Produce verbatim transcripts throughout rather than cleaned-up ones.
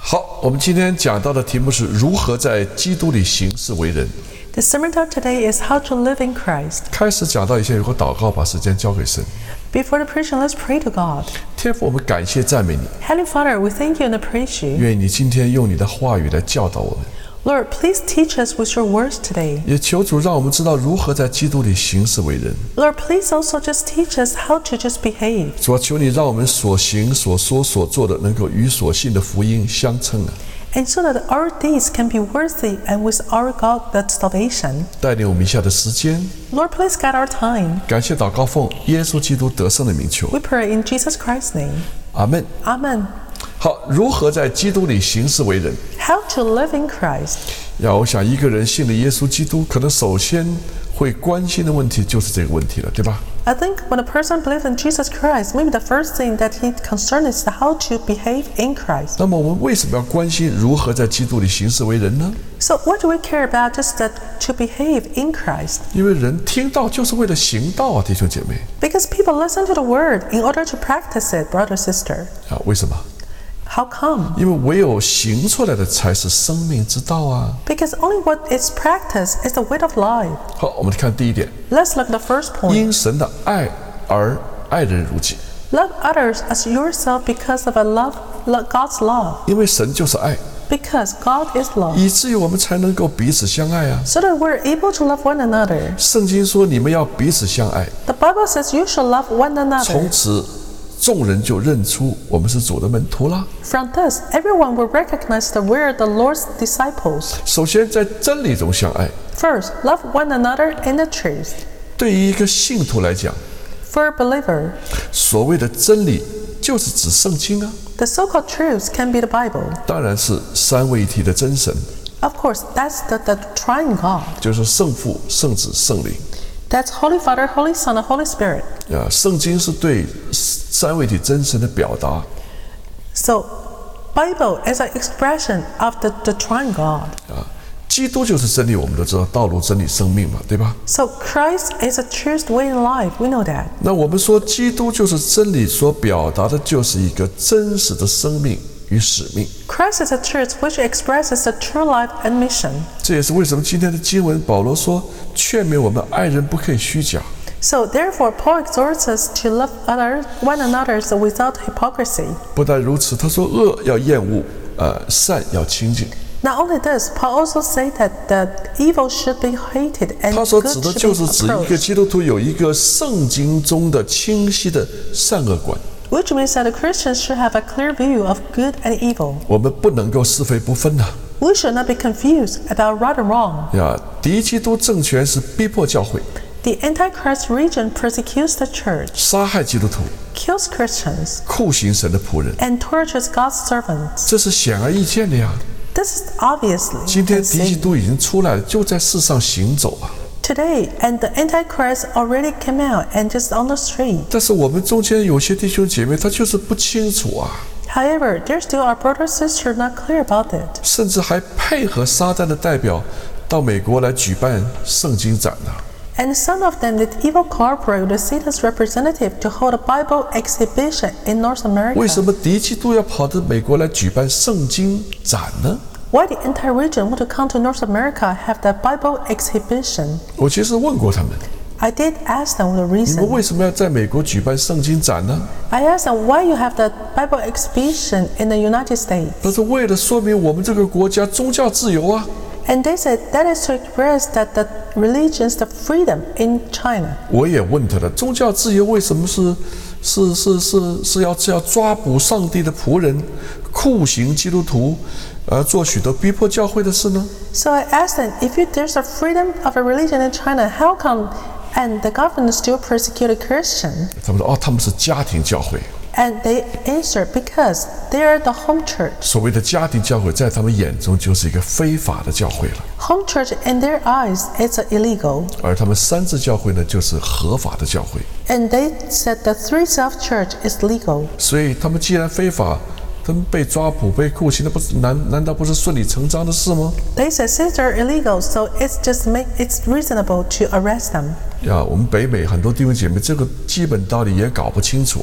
好，我们今天讲到的题目是如何在基督里行事为人。 The sermon talk today is how to live in Christ. 开始讲到以前有个祷告，把时间交给神。 Before the preaching, let's pray to God. 天父，我们感谢赞美你， Heavenly Father, we thank you and praise you. 愿你今天用你的话语来教导我们， Lord, please teach us with your words today. 也求主让我们知道如何在基督里行事为人。 Lord, please also just teach us how to just behave. 主啊，求你让我们所行所说所做的能够与所信的福音相称啊， And so that our deeds can be worthy and with our God that salvation. 带领我们以下的时间。 Lord, please guide our time. 感谢祷告奉耶稣基督得胜的名求， We pray in Jesus Christ's name. 阿门。 Amen. 好，如何在基督里行事为人？ How to live in Christ. 呀，我想一个人信了耶稣基督，可能首先会关心的问题就是这个问题了，对吧？ I think when a person believes in Jesus Christ, maybe the first thing that he concerned is how to behave in Christ. 那么我们为什么要关心如何在基督里行事为人呢？ So what do we care about just that to behave in Christ? 因为人听到就是为了行道啊，弟兄姐妹 Because people listen to the word in order to practice it, brother, sister. 啊，为什么？ How come? 因为唯有行出来的才是生命之道啊。 Because only what is practiced is the way of life. 好，我们看第一点， Let's look at the first point. 因神的爱而爱人如己， Love others as yourself because of a love, lo- God's love. 因为神就是爱， Because God is love. 以至于我们才能够彼此相爱啊。 So that we're able to love one another. 圣经说你们要彼此相爱， The Bible says you shall love one 从 another. 此众人就认出我们是主的门徒啦。 From this, everyone will recognize that we're the Lord's disciples. 首先在真理中相爱， First, love one another in the truth. 对于一个信徒来讲， For a believer, 所谓的真理就是指圣经啊， the so-called truths can be the Bible. 当然是三位一体的真神， Of course, that's the, the triune God. 就是圣父、圣子、圣灵 That's Holy Father, Holy Son, and Holy Spirit. 啊。圣经是对三位一体真神的表达 So, Bible is an expression of the, the triune God. 啊。基督就是真理，我们都知道道路、真理、生命嘛，对吧？ So, Christ is a truth, way, and life. We know that. 那我们说基督就是真理，所表达的就是一个真实的生命与使命。 Christ is a truth which expresses the true life and mission. 这也是为什么今天的经文保罗说劝勉我们爱人不可以虚假。 So, therefore, Paul exhorts us to love other, one another without hypocrisy. 不但如此，他说恶要厌恶，呃，善要亲近。 Not only this, Paul also said that the evil should be hated and 他所 good 指的 should 就 be 是指一个 approached. 基督徒有一个圣经中的清晰的善恶观， Which means that the Christians should have a clear view of good and evil. 我们不能够是非不分呐、 We should not be confused about right and wrong. 呀，敌基督政权是逼迫教会， The Antichrist region persecutes the church, 杀害基督徒， kills Christians, 酷刑神的仆人， and tortures God's servants. 这是显而易见的呀。 This is obviously 今天 can 敌基 see 督已经出来了，就在世上行走啊。 today, and the Antichrist already came out and just on the street. 但是我们中间有些弟兄姐妹，他就是不清楚啊， However, there still are brothers and sisters not clear about it. 甚至还配合撒旦的代表到美国来举办圣经展呢、 And some of them did evil cooperate with Satan's representative to hold a Bible exhibition in North 为什 America. 么敌基督要跑到美国来举办圣经展呢？ Why the entire region want to come to North America have the Bible exhibition? 我其实问过他们， I did ask them the 你们 reason. 为什么要在美国举办圣经展呢？ I asked them why you have the Bible exhibition in the United States. 他说为了说明我们这个国家宗教自由啊。 And they said that is to express that the religions, the freedom in China. 我也问他了，宗教自由为什么是是是是是要是要抓捕上帝的仆人，酷刑基督徒，呃，做许多逼迫教会的事呢？ So I asked them, if you, there's a freedom of a religion in China, how come and the government still persecuted Christians? 他们说哦，他们是家庭教会。 And they answered, because they are the home church. 所谓的家庭教会，在他们眼中就是一个非法的教会了， Home church in their eyes is illegal. 而他们三自教会呢，就是合法的教会。 And they said the three self church is legal. 所以他们既然非法，他们被抓捕、被酷刑，那不是难难道不是顺理成章的事吗？ They said since they're illegal, so it's just make it's reasonable to arrest them. 呀，我们北美很多弟兄姐妹，这个基本道理也搞不清楚啊。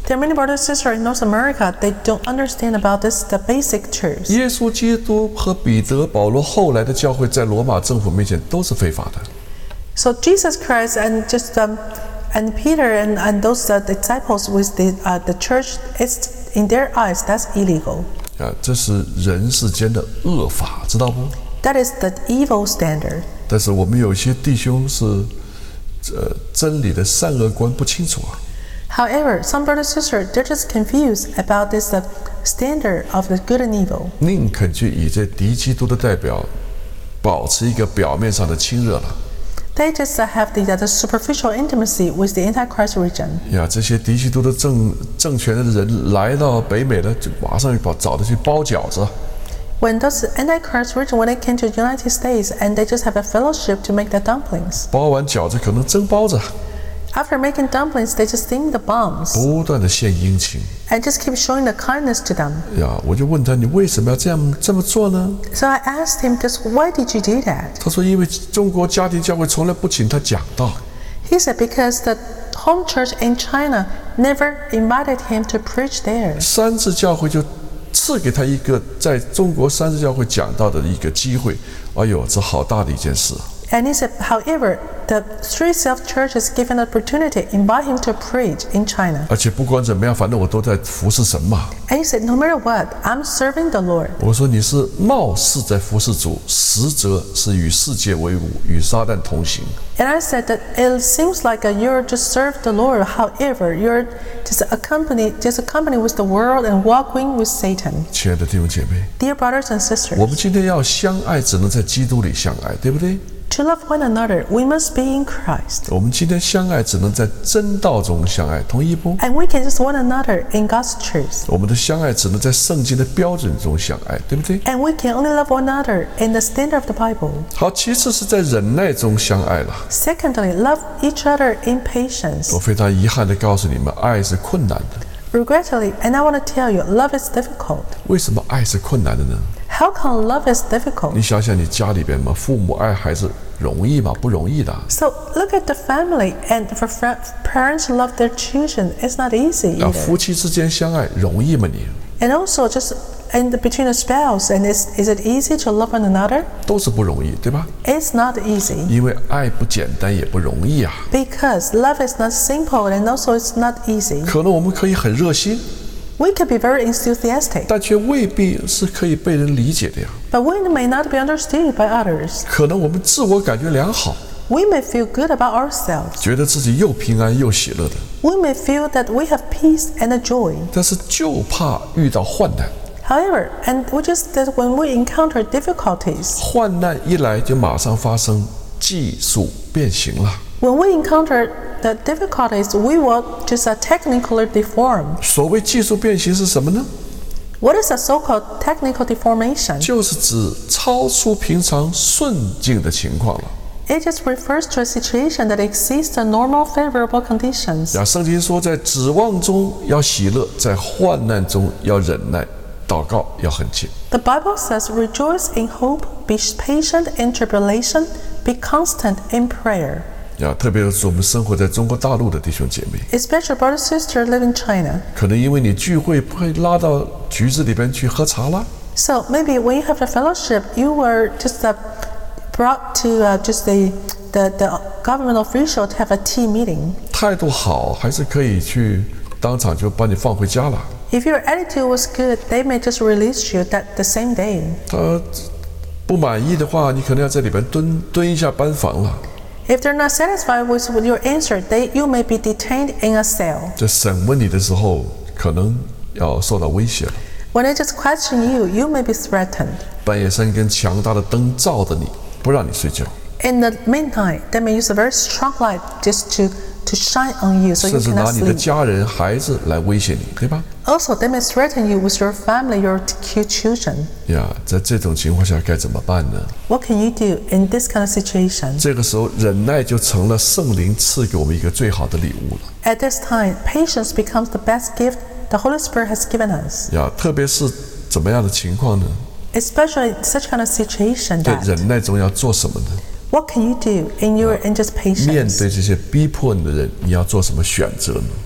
There are many brothers and sisters in North America, they don't understand about this, the basic truth. 耶稣基督和彼得、保罗后来的教会在罗马政府面前都是非法的。 So Jesus Christ and just um, and Peter and, and those uh, disciples with the uh, the church, it's in their eyes that's illegal. 啊，这是人世间的恶法，知道不？ That is the evil standard. 但是我们有些弟兄是，呃，真理的善恶观不清楚啊。 However, some brothers and sisters, they're just confused about this uh, standard of the good and evil. 宁肯去以这敌基督的代表，保持一个表面上的亲热了。 They just uh, have the, uh, the superficial intimacy with the Antichrist region. 呀，这些敌基督的政政权的人来到北美了，就马上把找他去包饺子。 When those Antichrist region, when they came to the United States, and they just have a fellowship to make the dumplings. 包完饺子可能蒸包子， After making dumplings, they just steam the bombs 不断的献殷勤。 and just keep showing the kindness to them. 呀，我就问他，你为什么要这样这么做呢？ So I asked him, just why did you do that? 他说，因为中国家庭教会从来不请他讲道。 He said because the home church in China never invited him to preach there. 三自教会就赐给他一个在中国三自教会讲道的一个机会。哎呦，这好大的一件事。 And he said, however, the Three Self Church is given opportunity, invite him to preach in China. 而且不管怎么样，反正我都在服侍神嘛。 And he said, no matter what, I'm serving the Lord. 我说你是貌似在服侍主，实则是与世界为伍，与撒旦同行。 And I said that it seems like uh, you're just serve the Lord. However, you're just accompany, just accompany with the world and walking with Satan. 亲爱的弟兄姐妹， Dear brothers and sisters, 我们今天要相爱，只能在基督里相爱，对不对？ to love one another, we must be in Christ. 我们今天相爱，只能在真道中相爱，同意不？ And we can just one another in God's truth. 我们的相爱只能在圣经的标准中相爱，对不对？ And we can only love one another in the standard of the Bible. 好，其次是在忍耐中相爱了。 Secondly, love each other in patience. 我非常遗憾地告诉你们，爱是困难的。 Regretfully, and I want to tell you, love is difficult. 为什么爱是困难的呢？ How come love is difficult? 你想想，你家里边嘛，父母爱孩子容易吗？不容易的。 So look at the family, and for fr- parents to love their children, it's not easy 啊， either. 夫妻之间相爱容易吗？你 And also, just in the, between a spouse, and is is it easy to love one another? 都是不容易，对吧？ It's not easy 因为爱不简单，也不容易啊。 because love is not simple, and also it's not easy. 可能我们可以很热心， We could be very enthusiastic, 但却未必是可以被人理解的呀。 but we may not be understood by others. 可能我们自我感觉良好， We may feel good about ourselves. 觉得自己又平安又喜乐的， We may feel that we have peace and a joy. 但是就怕遇到患难。 However, and we just that when we encounter difficulties, 患难一来就马上发生技术变形了。 when we encounter the difficulties, we will just uh, technically deform. 所谓技术变形是什么呢？ What is a so-called technical deformation? 就是指超出平常顺境的情况了。 It just refers to a situation that exceeds the normal favorable conditions. 呀，圣经说，在指望中要喜乐，在患难中要忍耐，祷告要恳切。 The Bible says, rejoice in hope, be patient in tribulation, be constant in prayer. 呀，特别是我们生活在中国大陆的弟兄姐妹， Especially brother sister live in China. 可能因为你聚会会拉到局子里边去喝茶啦， So maybe when you have a fellowship, you were just uh, brought to uh, just the, the the government official to have a tea meeting. 态度好还是可以去当场就把你放回家了。 If your attitude was good, they may just release you that the same day. 他不满意的话，你可能要在里边蹲蹲一下班房了。 If they're not satisfied with, with your answer, they you may be detained in a cell. 在审问你的时候，可能要受到威胁了。 When they just question you, you may be threatened. 半夜三更，强大的灯照着你，不让你睡觉， In the midnight, they may use a very strong light just to, to shine on you so you 甚至拿 cannot 你的 sleep. 家人、孩子来威胁你，对吧？ Also, they may threaten you with your family, your cute children. 呀，在这种情况下该怎么办呢？ What can you do in this kind of situation? 这个时候，忍耐就成了圣灵赐给我们一个最好的礼物了。 At this time, patience becomes the best gift the Holy Spirit has given us. 呀，特别是怎么样的情况呢？ Especially in such kind of situation 在 that 忍耐中要做什么呢？ what can you do in your in just 面 patience? 对这些逼迫你的人，你要做什么选择呢？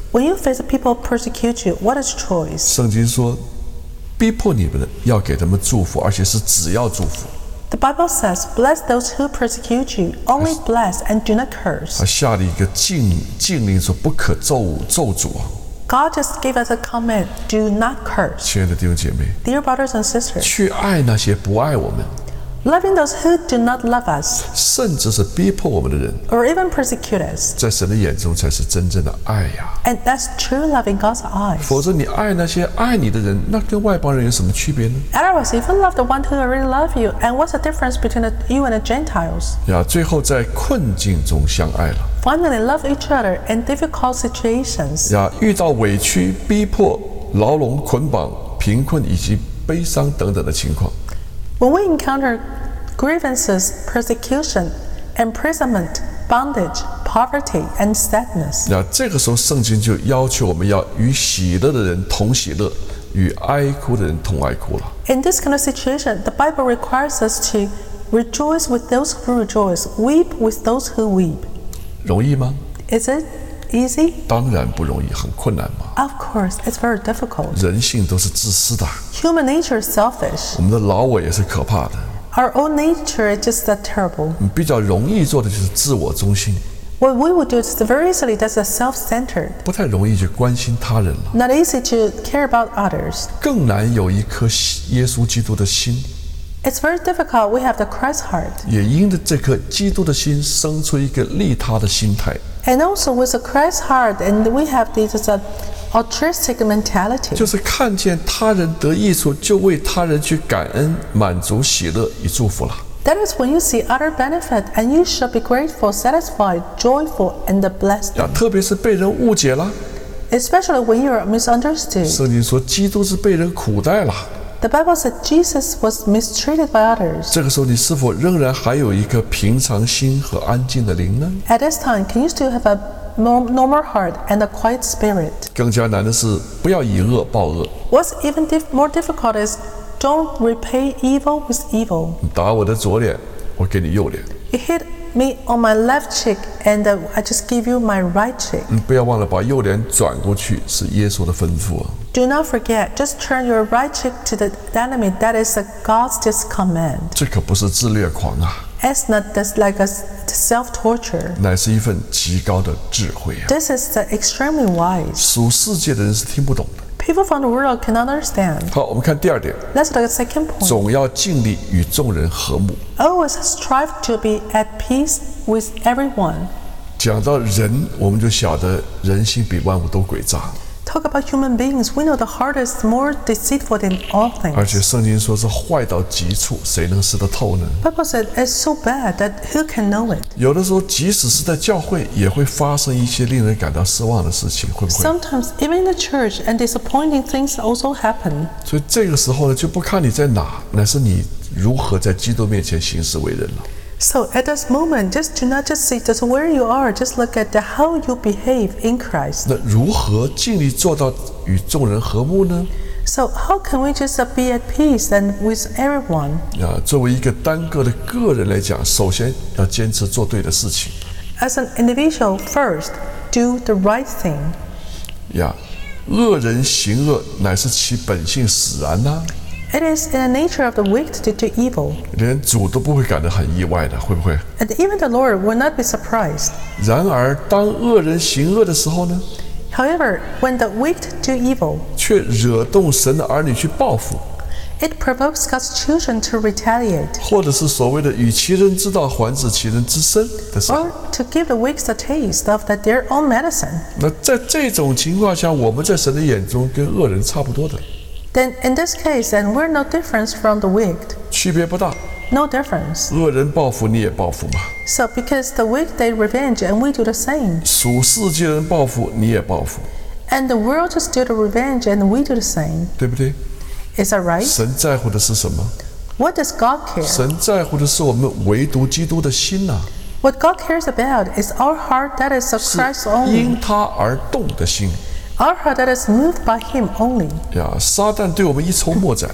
When you face people persecute you, what is choice? 圣经说，逼迫你们的要给他们祝福，而且是只要祝福。 The Bible says, "Bless those who persecute you. Only bless and do not curse." 他下了一个禁禁令，说不可咒咒诅啊！ God just gave us a command: do not curse. 亲爱的弟兄姐妹， Dear brothers and sisters, 去爱那些不爱我们， loving those who do not love us 甚至是逼迫我们的人， or even persecute us, 在神的眼中才是真正的爱呀。 and that's true love in God's eyes. 否则，你爱那些爱你的人，那跟外邦人有什么区别呢？ Otherwise, if you love the one who already love you, and what's the difference between the, you and the Gentiles? 呀，最后在困境中相爱了。 Finally, love each other in difficult situations. 呀，遇到委屈、逼迫、牢笼、捆绑、贫困以及悲伤等等的情况， When we encounter grievances, persecution, imprisonment, bondage, poverty, and sadness, 呀，这个时候圣经就要求我们要与喜乐的人同喜乐，与哀哭的人同哀哭了。 in this kind of situation, the Bible requires us to rejoice with those who rejoice, weep with those who weep. 容易吗？ Is it easy? 当然不容易，很困难嘛。 Of course, it's very difficult. 人性都是自私的， Human nature is selfish. 我们的老我也是可怕的。 Our own nature is just that terrible. 比较容易做的就是自我中心， What we would do is very easily that's a self-centered. 不太容易去关心他人了， Not easy to care about others. 更难有一颗耶稣基督的心。 It's very difficult. We have the Christ heart. 也因着这颗基督的心，生出一个利他的心态。 And also with the Christ heart, and we have this uh, altruistic mentality. 就是看见他人得益处，就为他人去感恩、满足、喜乐与祝福了。 That is when you see other benefit, and you shall be grateful, satisfied, joyful, and blessed. 呀，特别是被人误解了， Especially when you are misunderstood. 圣经说基督是被人苦待了。 The Bible said Jesus was mistreated by others. 这个时候，你是否仍然还有一颗平常心和安静的灵呢？ At this time, can you still have a norm- normal heart and a quiet spirit? 更加难的是，不要以恶报恶。 What's even dif- more difficult is don't repay evil with evil. 你打我的左脸，我给你右脸。 You hit me on my left cheek, and uh, I just give you my right cheek. 你不要忘了把右脸转过去，是耶稣的吩咐啊。 Do not forget, just turn your right cheek to the enemy. That is a God's just command. 这可不是自虐狂啊， It's not just like a self-torture. 乃是一份极高的智慧啊。 This is the extremely wise. 属世界的人是听不懂的。 People from the world can understand. 好，我们看第二点， Let's look at the second point. 总要尽力与众人和睦。 Always strive to be at peace with everyone. 讲到人，我们就晓得人心比万物都诡诈， Talk about human beings. We know the heart is more deceitful than all 而且 things. 圣经说是坏到极处，谁能识得透呢？ Bible said it's so bad that who can know it? 有的时候，即使是在教会，也会发生一些令人感到失望的事情，会不会？ Sometimes even in the church and disappointing things also happen. 所以这个时候呢，就不看你在哪，乃是你如何在基督面前行事为人了。 So at this moment, just do not just see just where you are. Just look at the, how you behave in Christ. 那如何尽力做到与众人和睦呢？ So how can we just uh, be at peace and with everyone? 啊，作为一个单个的个人来讲，首先要坚持做对的事情。 As an individual, first do the right thing. 呀，恶人行恶，乃是其本性使然呐、 It is in the nature of the wicked to do evil. 连主都不会感到很意外的，会不会？ And even the Lord will not be surprised. 然而，当恶人行恶的时候呢， However, when the wicked do evil, 却惹动神的儿女去报复， it provokes God's children to retaliate, 或者是所谓的与其人之道还治其人之身的时候， or to give the wicked a taste of the, their own medicine. 那在这种情况下，我们在神的眼中跟恶人差不多的， Then in this case, then we're no difference from the wicked. 区别不大。 No difference. 恶人报复，你也报复嘛； So because the wicked they revenge and we do the same. 属世界人报复，你也报复， And the world just do the revenge and we do the same. 对不对？ Is that right? 神在乎的是什么？ What does God care? 神在乎的是我们唯独基督的心呐、 What God cares about is our heart that is of 是 Christ only. 因他而动的心 Our heart that is moved by Him only. 呀。撒旦对我们一筹莫展，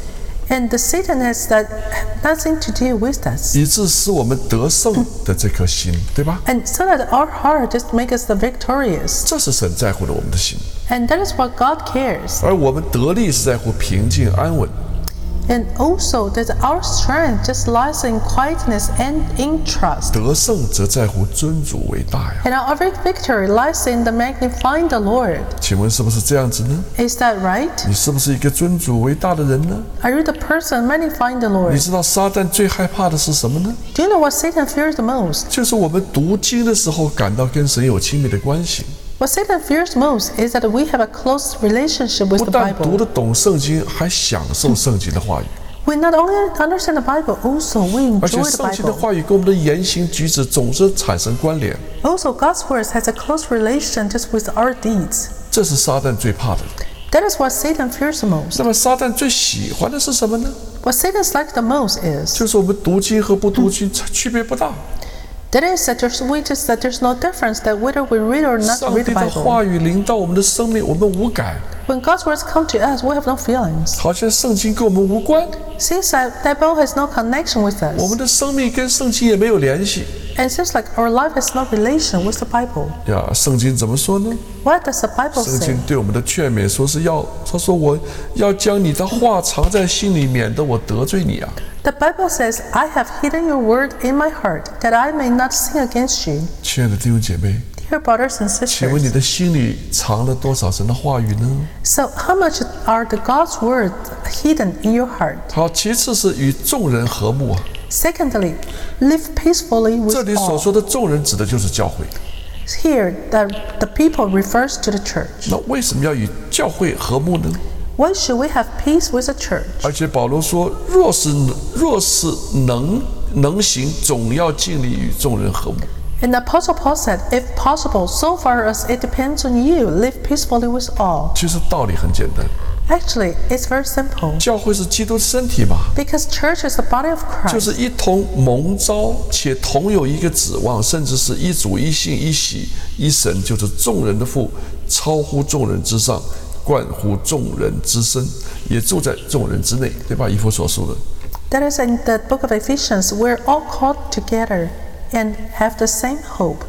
And the Satan has that nothing to do with us. 以致使我们得胜的这颗心，对吧？ And so that our heart just makes us the victorious. 这是神在乎的我们的心， And that is what God cares. 而我们得力是在乎平静安稳。 And also that our strength just lies in quietness and in trust. 得胜则在乎尊主为大呀。 And our victory lies in the magnifying the Lord. 请问是不是这样子呢？ Is that right? 你是不是一个尊主为大的人呢？ Are you the person magnifying the 你 Lord? 知道撒旦最害怕的是什么呢？ Do you know what Satan fears the most? 就是我们读经的时候感到跟神有亲密的关系， What Satan fears most is that we have a close relationship with 不 the 但读 Bible. 得懂圣经，还享受圣经的话语， We not only understand the Bible, also we 而且 enjoy the 圣经的 Bible. 话语跟我们的言行举止总是产生关联。 Also, God's words has a close relation just with our deeds. 这是撒旦最怕的。 That is what Satan fears the most. 那么撒旦最喜欢的是什么呢？ What Satan's like the most is 就是我们读经和不读经区别不大。 that is that there's we just that there's no difference that whether we read or not 上 read 帝 the 的 Bible. 话语临到我们的生命，我们无感， When God's words come to us, we have no feelings. 好像圣经跟我们无关， Seems like that Bible has no connection with 我们 us. 的生命跟圣经也没有联系。 And it seems like our life has no relation with the Bible. 呀，圣经怎么说呢？ What does the Bible 圣 say? 经对我们的劝勉说是要，他说我要将你的话藏在心里，免得我得罪你啊。 The Bible says, I have hidden your word in my heart, that I may not sin against you. 亲爱的弟兄姐妹， Dear brothers and 请问你 sisters, 的心里藏了多少神的话语呢？ so how much are the God's words hidden in your heart? 好，其次是与众人和睦啊。 Secondly, live peacefully 这 with 里所 all. 说的众人指的就是教会。 Here, the, the people refers to the church. 那为什么要与教会和睦呢？ Why should we have peace with the church? 而且保罗说，若是若是能能行，总要尽力与众人和睦。 And the Apostle Paul said, if possible, so far as it depends on you, live peacefully with all. 其实道理很简单， Actually, it's very simple. 教会是基督的身体嘛， Because church is the body of 就 Christ. 是一同蒙召，且同有一个指望，甚至是一主、一信、一喜、一神，就是众人的父，超乎众人之上，冠乎众人之身，也住在众人之内，对吧？以弗所书的。 That is in the book of Ephesians, we're all called together and have the same hope.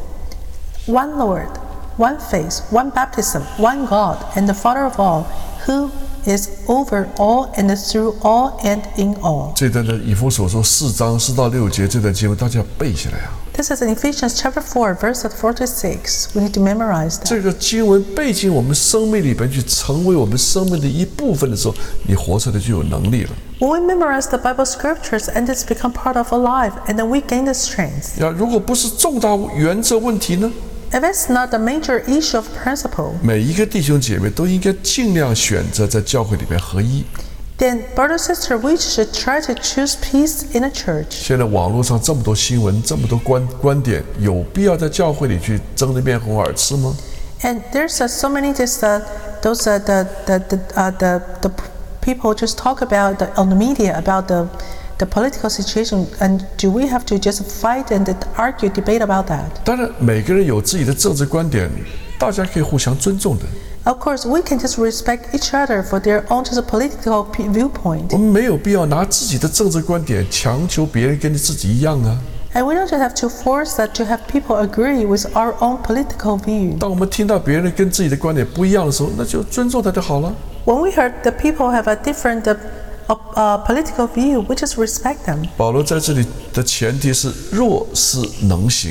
One Lord, one faith, one baptism, one God, and the Father of all, who is over all and is through all and in all. 这段的以弗所说四章四到六节这段经文，大家要背起来啊！ This is in Ephesians chapter four, verse forty-six. We need to memorize that. 这个经文背进我们生命里边去，成为我们生命的一部分的时候，你活出来就有能力了。 When we memorize the Bible scriptures and it's become part of our life, and then we gain the strength. 呀，如果不是重大原则问题呢？ If it's not a major issue of principle, 每一个弟兄姐妹都应该尽量选择在教会里边合一。 then brother sister, we should try to choose peace in a church. 现在网络上这么多新闻，这么多观观点，有必要在教会里去争得面红耳赤吗？ And there's uh, so many just uh, those uh, the the the, uh, the the people just talk about the, on the media about the the political situation, and do we have to just fight and argue, debate about that? 当然，每个人有自己的政治观点，大家可以互相尊重的。 Of course, we can just respect each other for their own just political p- viewpoint, 我们没有必要拿自己的政治观点强求别人跟你自己一样啊。 and we don't just have to force that to have people agree with our own political view. 当我们听到别人跟自己的观点不一样的时候，那就尊重他就好了。 When we heard the people have a different uh, uh, political view, we just respect them. 保罗在这里的前提是，若是能行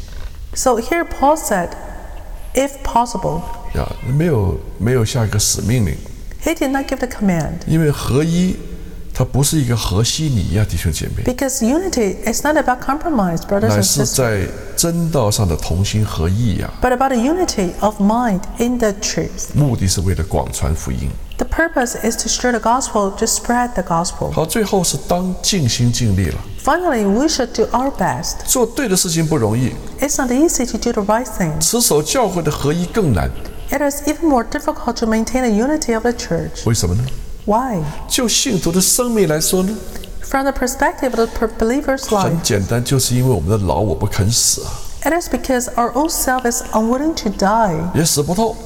So here Paul said, if possible. 呀，没有没有下一个死命令， He did not give the command 因为合一，它不是一个和稀泥呀，弟兄姐妹， because unity is not about compromise, brothers 乃 and 是 sisters, 在真道上的同心合意呀。 but about a unity of mind in the truth. 目的是为了广传福音。 The purpose is to share the gospel, to spread the gospel. 好，最后是当尽心尽力了。 Finally, we should do our best. 做对的事情不容易， It's not easy to do the right thing. 持守教会的合一更难。 It is even more difficult to maintain the unity of the church. 为什么呢？ Why? 就信徒的生命来说呢， From the perspective of the per- believer's 很 life, 简单，就是因为我们的老我不肯死啊， it is because our old self is unwilling to die. 也死不透。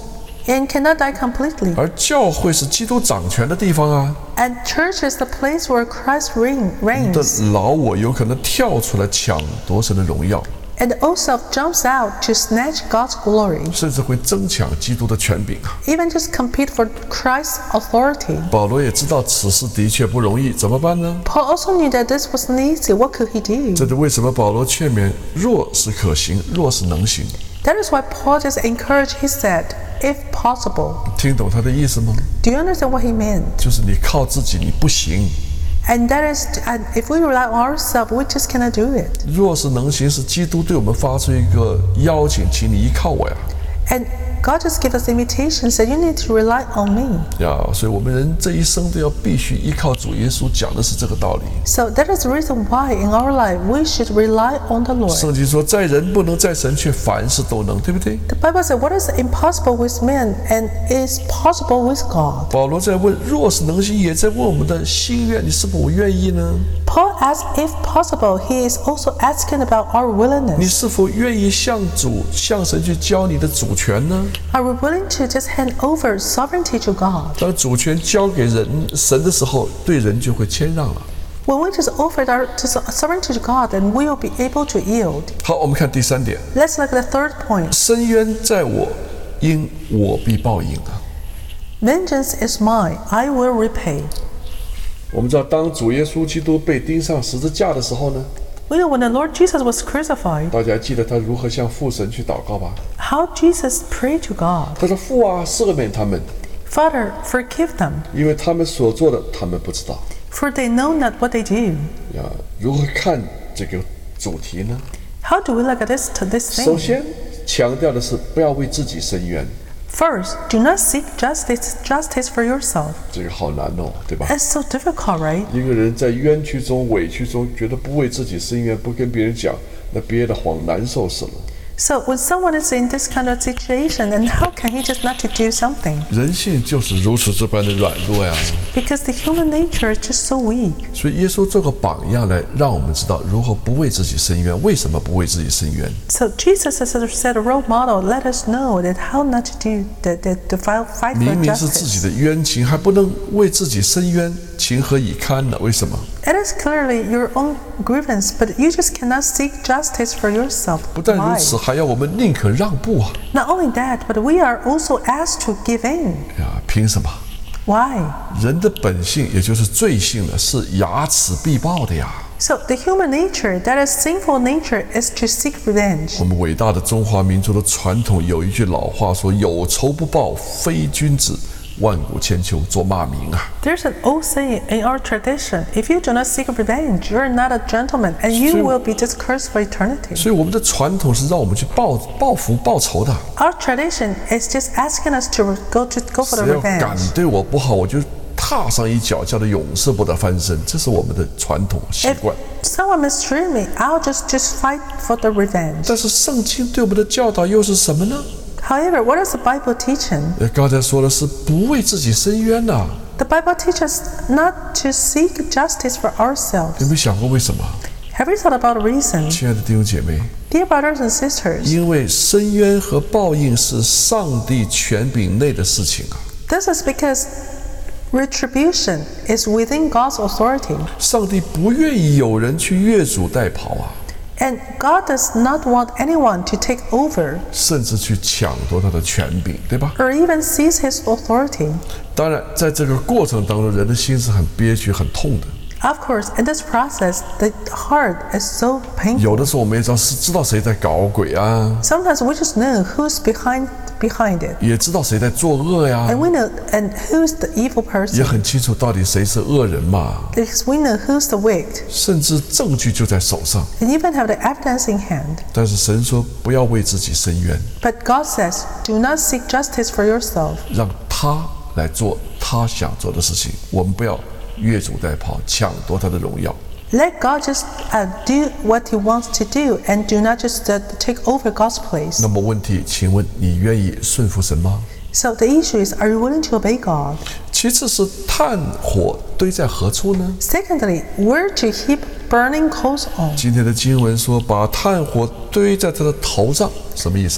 and cannot die completely. 而教会是基督掌权的地方啊。 And church is the place where Christ reign, 你的 reigns. 老我有可能跳出来抢夺神的荣耀， And the old self jumps out to snatch God's glory, 甚至会争抢基督的权柄啊。 even just compete for Christ's authority. 保罗也知道此事的确不容易，怎么办呢？ Paul also knew that this wasn't easy. What could he 这 do? 就为什么保罗劝勉：若是可行，若是能行。 That is why Paul just encouraged, he said, if possible. 听懂他的意思吗？ Do you understand what he meant? 就是你靠自己你不行， And that is, and if we rely on ourselves, we just cannot do it. 若是能行，是基督对我们发出一个邀请，请你依靠我呀。 And God just gave us invitations that you need to rely on me. 呀，所以我们人这一生都要必须依靠主耶稣，讲的是这个道理。 So that is the reason why in our life we should rely on the Lord. 圣经说，在人不能，在神却凡事都能，对不对？ The Bible said, what is impossible with man and is possible with God. 保罗在问，若是能行，也在问我们的心愿，你是否愿意呢？ Paul asked if possible. He is also asking about our 你 willingness. 是否愿意向主、向神去交你的主权呢？ Are we willing to just hand over sovereignty to God? 当主权交给人神的时候，对人就会谦让了。 When we just offer our just sovereignty to God, then we will be able to yield. 好，我们看第三点， Let's look at the third point. 深渊在我，因我必报应啊。 Vengeance is mine, I will repay. 我们知道，当主耶稣基督被钉上十字架的时候呢， We know when the Lord Jesus was crucified, 大家还记得他如何向父神去祷告吧？ how Jesus prayed to God. 他说：“父啊，赦免他们， Father, forgive them, 因为他们所做的，他们不知道。” for they know not what they do. 呀，如何看这个主题呢？ How do we look at this to this 首 thing? 先强调的是不要为自己伸冤， First, do not seek justice justice for yourself. 这个好难哦，对吧？ It's so difficult, right? 一个人在冤屈中、委屈中，觉得不为自己伸冤，不跟别人讲，那憋得慌，难受死了。 So when someone is in this kind of situation, and how can he just not to do something? 人性就是如此这般的软弱呀。 Because the human nature is just so weak. 所以耶稣做个榜样来，让我们知道如何不为自己伸冤。为什么不为自己伸冤？ So Jesus has set a role model. Let us know that how not to do that, that to fight fight for 明明是自己 justice. 的冤情，还不能为自己伸冤，情何以堪呢？为什么？ It is clearly your own grievance, but you just cannot seek justice for yourself. 不但如 Why? 此，还要我们宁可让步啊！ Not only that, but we are also asked to give in. 呀，凭什么？ Why? 人的本性，也就是罪性呢，是睚眦必报的呀。 So the human nature, that is sinful nature, is to seek revenge. 我们伟大的中华民族的传统有一句老话说：“有仇不报非君子，万古千秋做骂名啊。” There's an old saying in our tradition: if you do not seek revenge, you are not a gentleman, and you will be just cursed for eternity. 所以我们的传统是让我们去报报复、报仇的。 Our tradition is just asking us to go to go for 只 the 要敢 revenge. 对我不好，我就踏上一脚，叫他永世不得翻身。这是我们的传统习 If 惯。 someone mistreat me, I'll just just fight for the revenge. 但是圣经对我们的教导又是什么呢？ However, what is the Bible teaching? 呃，刚才说的是不为自己伸冤呐、 The Bible teaches not to seek justice for 有 ourselves. 没有想过为什么？ Have you thought about the reason? 亲爱的弟兄姐妹， Dear brothers and sisters, 因为伸冤和报应是上帝权柄内的事情啊。 this is because retribution is within God's authority. 上帝不愿意有人去越俎代庖啊， And God does not want anyone to take over 甚至去抢夺他的权柄，对吧？ or even seize his authority. 当然，在这个过程当中，人的心是很憋屈、很痛的。 Of course, in this process, the heart is so 有 painful. 的时候我们也知道是知道谁在搞鬼啊， Sometimes we just know who's behind behind it, 也知道谁在作恶呀， and we know and who's the evil 也 person, 很清楚到底谁是恶人嘛， because we know who's the wicked, 甚至证据就在手上。 and even have the evidence in hand. 但是神说不要为自己伸冤， But God says, do not seek justice for yourself. 让他来做他想做的事情，我们不要越俎代庖，抢夺他的荣耀。 Let God just uh, do what He wants to do, and do not just uh, take over God's place. 那么问题，请问你愿意顺服神吗？ So the issue is, are you willing to obey God? 其次是炭火堆在何处呢？ Secondly, where to heap burning coals on? 今天的经文说，把炭火堆在他的头上，什么意思啊？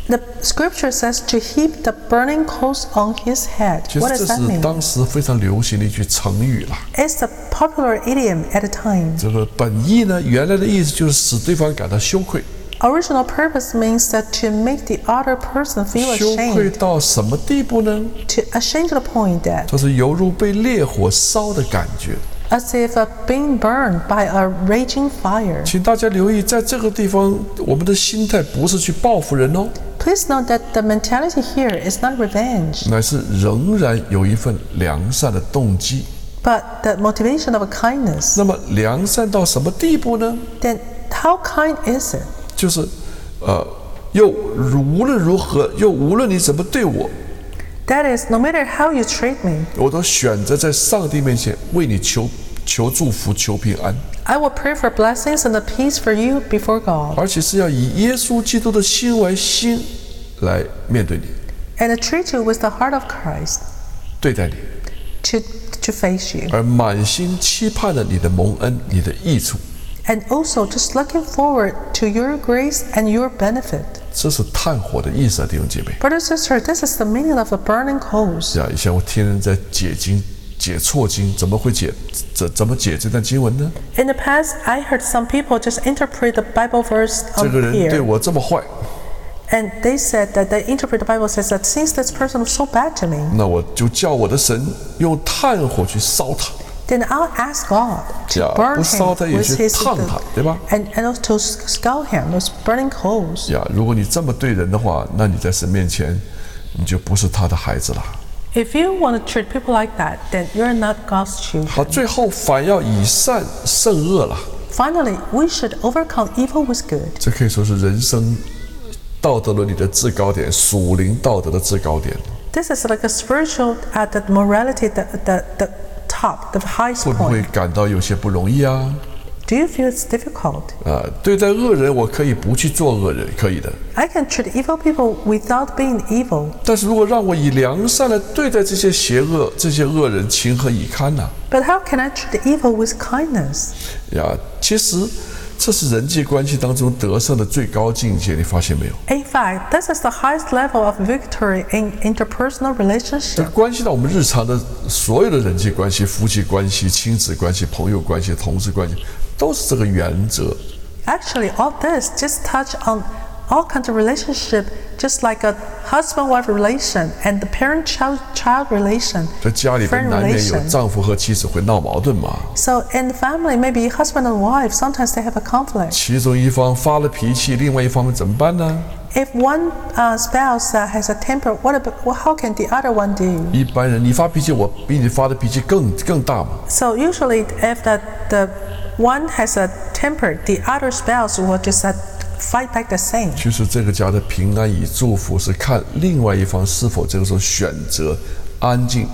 The scripture says to heap the burning coals on his head. 其实 What 这 does that 是 mean? 当时非常流行的一句成语啦。 It's a popular idiom at the time. 这个本意呢，原来的意思就是使对方感到羞愧， Original purpose means that to make the other person feel 羞愧 ashamed. 到什么地步呢？ To ashamed to the point that 这是犹如被烈火烧的感觉。 as if uh, being burned by a raging fire. 请大家留意，在这个地方，我们的心态不是去报复人哦， Please note that the mentality here is not revenge, 乃是仍然有一份良善的动机。 but the motivation of kindness. 那么良善到什么地步呢？ Then how kind is it? 就是，呃，又无论如何，又无论你怎么对我， That is, no matter how you treat me, 我都选择在上帝面前为你求求祝福、求平安， I will pray for blessings and the peace for you before God, 而且是要以耶稣基督的心为心来面对你、 and I treat you with the heart of Christ 对待你， to, to face you. 而满心期盼着你的蒙恩、你的益处。 And also just looking forward to your grace and your benefit. 这是炭火的意思啊，弟兄姐妹。 Brother, sister, this is the meaning of the burning coals. 是啊，以前我听人在解经、解错经，怎么会解怎怎么解这段经文呢？ In the past, I heard some people just interpret the Bible verse 这 on 个人对 here. 我这么坏， And they said that they interpret the Bible says that since this person was so bad to me, 那我就叫我的神用炭火去烧他。 then I'll ask God to Yeah, burn 不烧他 him 也 with 去 his 烫他，对吧？ and and also to scald him with burning coals. 呀，如果你这么对人的话，那你在神面前，你就不是他的孩子了。 If you want to treat people like that, then you're not God's 好， children. 最后反要以善胜恶了。 Finally, we should overcome evil with good. 这可以说是人生道德伦理的制高点，属灵道德的制高点。 This is like a spiritual at the morality, the, the, the top, the highest 会不会 point. 感到有些不容易啊？ Do you feel it's difficult? 啊，对待恶人，我可以不去做恶人，可以的。 I can treat evil people without being evil. 但是如果让我以良善来对待这些邪恶、这些恶人，情何以堪呢、 But how can I treat evil with kindness? 呀，其实这是人际关系当中得胜的最高境界，你发现没有？ In fact, this is the highest level of victory in interpersonal 这 relationship. 关系到我们日常的所有的人际关系、夫妻关系、亲子关系、朋友关系、同事关系，都是这个原则。 Actually, all this just touch on all kinds of relationship, just like a husband-wife relation and the parent-child-child relation, 在家里边 friend 难免有 relation. 丈夫和妻子会闹矛盾嘛， So in the family, maybe husband and wife, sometimes they have a conflict. 其中一方发了脾气，另外一方怎么办呢？ If one uh, spouse uh, has a temper, what about, well, how can the other one do? 一般人你发脾气，我比你发的脾气更更大嘛。 So usually, if the, the one has a temper, the other spouse will just uh, fight back the same. 其实这个家的平安与祝福是看另外一方是否这个时候选择安静。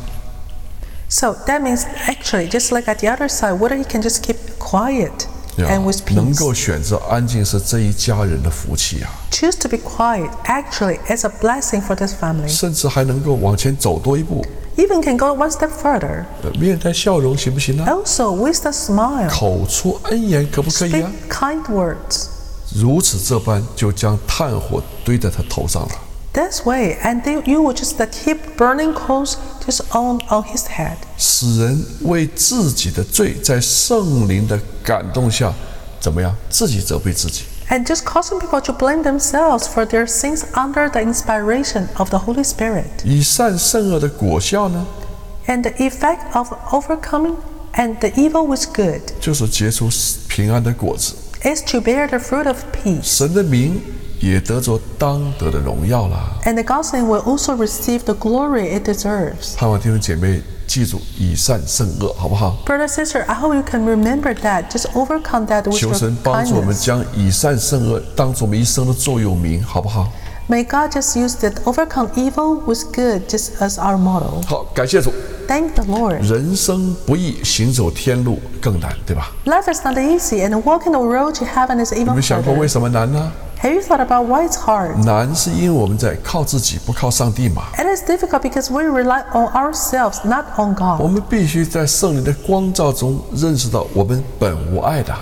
So that means actually, just like at the other side, whether he can just keep quiet 呀 and with 能 peace. 够选择安静是这一家人的福气啊， Choose to be quiet actually is a blessing for this family. 甚至还能够往前走多一步， Even can go one step further. 呃面带笑容行不行呢？ Also, with a smile, 口出恩言可不可以 speak 啊？ kind words. 如此这般，就将炭火堆在他头上了。 This way, and they, you will just uh, keep burning coals just on, on his head. 使人为自己的罪，在圣灵的感动下，怎么样？自己责备自己。 And just causing people to blame themselves for their sins under the inspiration of the Holy Spirit. 以善胜恶的果效呢， And the effect of overcoming and the evil with good 就是结出平安的果子， is to bear the fruit of peace. 神的名也得着当得的荣耀啦。 And the God's name will also receive the glory it deserves. 盼望弟兄姐妹记住以善胜恶，好不好？ Brother, sister, I hope you can remember that. Just overcome that with 求 your 神帮助我们 kindness. 将以善胜恶当做我们一生的座右铭，好不好？ May God just use that overcome evil with good just as our motto. 好，感谢主。 Thank the Lord. 人生不易，行走天路更难，对吧？ Life is not easy, and walking the road to heaven is 你 even 们想过 harder. 为什么难呢？ Have you thought about why it's hard? 难是因为我们在靠自己，不靠上帝嘛。 It is difficult because we rely on ourselves, not on 我 God. 们必须在圣灵的光照中认识到我们本无爱的。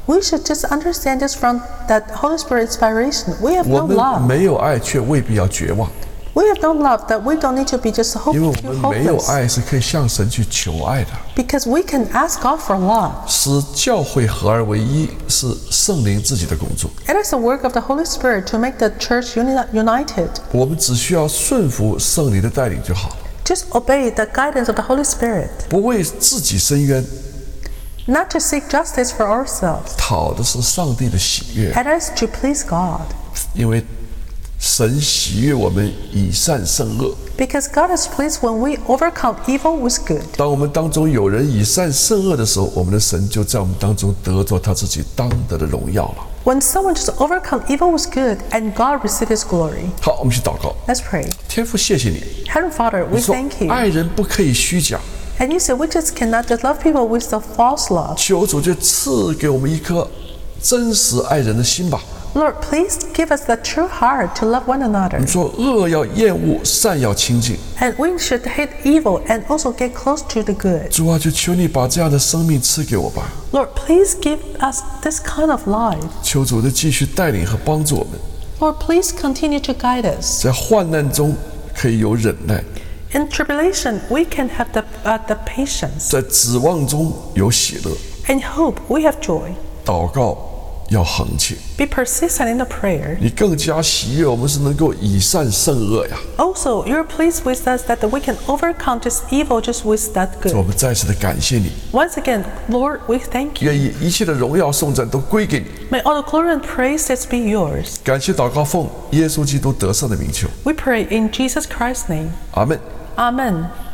We should just understand this from that Holy Spirit inspiration. We have 我 no 们 love. 没有爱，却未必要绝望， We have no love that we don't need to be just hope, 因为 feel 我们没有 hopeless. 爱是可以向神去求爱的。 Because we can ask God for love. 使教会合而为一是圣灵自己的工作， It is the work of the Holy Spirit to make the church uni- united. 我们只需要顺服圣灵的带领就好， Just obey the guidance of the Holy Spirit. 不为自己伸冤， Not to seek justice for ourselves. 讨的是上帝的喜悦， It is to please God. 因为神喜悦我们以善胜恶。 Because God is pleased when we overcome evil with good. 当我们当中有人以善胜恶的时候，我们的神就在我们当中得着他自己当得的荣耀了。 When someone just overcome evil with good and God receives His glory. 好，我们去祷告。 Let's pray. 天父，谢谢你。 Heavenly Father, 你 we 说 thank you. 爱人不可以虚假， And you said we just cannot just love people with the false love. 求主就赐给我们一颗真实爱人的心吧。 Lord, please give us the true heart to love one another. 你说恶要厌恶，善要亲近。 And we should hate evil and also get close to the good. 主啊，就求你把这样的生命赐给我吧。 Lord, please give us this kind of life. 求主的继续带领和帮助我们， Lord, please continue to guide us. 在患难中可以有忍耐， In tribulation, we can have the, uh, the patience. 在指望中有喜乐。 In hope, we have joy. 祷告要恒切， Be persistent in the prayer. 你更加喜悦我们是能够以善胜恶呀。 Also, you're pleased with us that we can overcome this evil just with that 主，我 good. 们再次的感谢你， Once again, Lord, we thank you. 愿意一切的荣耀颂赞都归给你。 May all the glory and praises be yours. 感谢祷告奉耶稣基督得胜的名求， We pray in Jesus Christ's name. 阿门。 Amen.